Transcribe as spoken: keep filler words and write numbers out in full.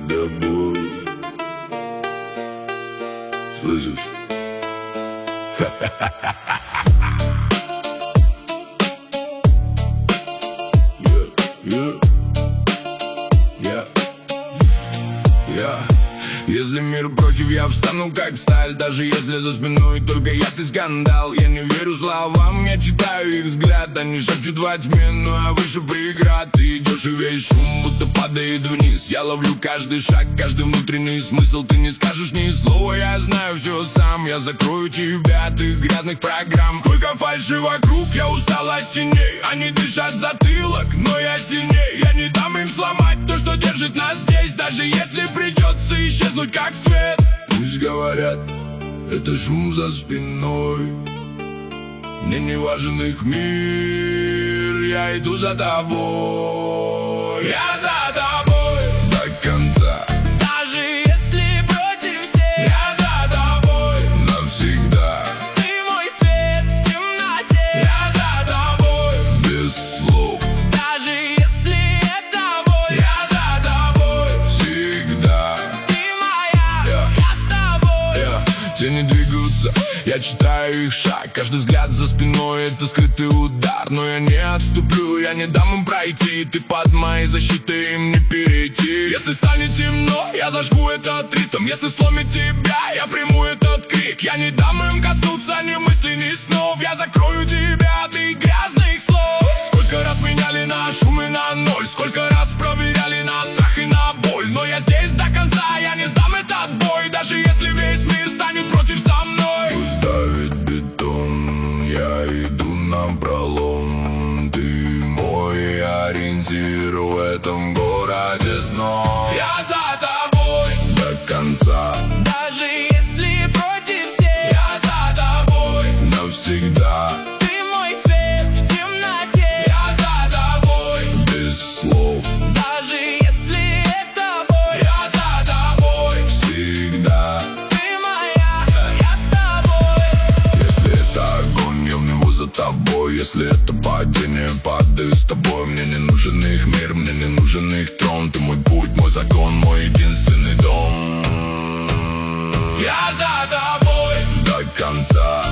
тобой. Слышишь? Если мир против, я встану как сталь. Даже если за спиной только я, ты скандал. Я не верю словам, я читаю их взгляд. Они шепчут во тьме, но я выше преград. Ты идешь и весь шум будто падает вниз. Я ловлю каждый шаг, каждый внутренний смысл. Ты не скажешь ни слова, я знаю все сам. Я закрою тебя от их грязных программ. Сколько фальши вокруг, я устал от теней. Они дышат в затылок, но я сильней. Я не дам им сломать то, что держит нас здесь. Даже если придется исчезнуть как свет. Пусть говорят, это шум за спиной. Мне не важен их мир. Я иду за тобой. Я за тобой до конца. Даже если против всех, Я за тобой навсегда. ты мой свет в темноте. Я за тобой без слов. Даже если это боль, Я за тобой всегда. ты моя, Я. я с тобой. Yeah. Тени двигаются, я читаю их шаг. Каждый взгляд за спиной — это скрытый удар. Но я не отступлю, я не дам им пройти. Ты под моей защитой, им не перейти. Если станет темно, я зажгу этот ритм. Если сломит тебя, я приму этот крик. Я не дам им коснуться ни мыслей, ни снов. Я закрою тебя от их грязных слов. Сколько раз меняли на шум и на ноль. Сколько раз проверяли на страх и на боль. Но я здесь до конца, я не сдам этот бой. Даже если весь мир станет против со мной. Пусть давит бетон, я иду напролом. Ты мой ориентир в этом городе снов. Я за тобой до конца. Даже если против всех, Я за тобой навсегда. ты мой свет в темноте. Я за тобой без слов. Даже если это боль, Я за тобой всегда. ты моя, я с тобой. Если это огонь, я в него за тобой. Если это падение, падаю с тобой. Мне не нужен их мир, мне не нужен их трон. Ты мой путь, мой закон, мой единственный дом. Я за тобой до конца.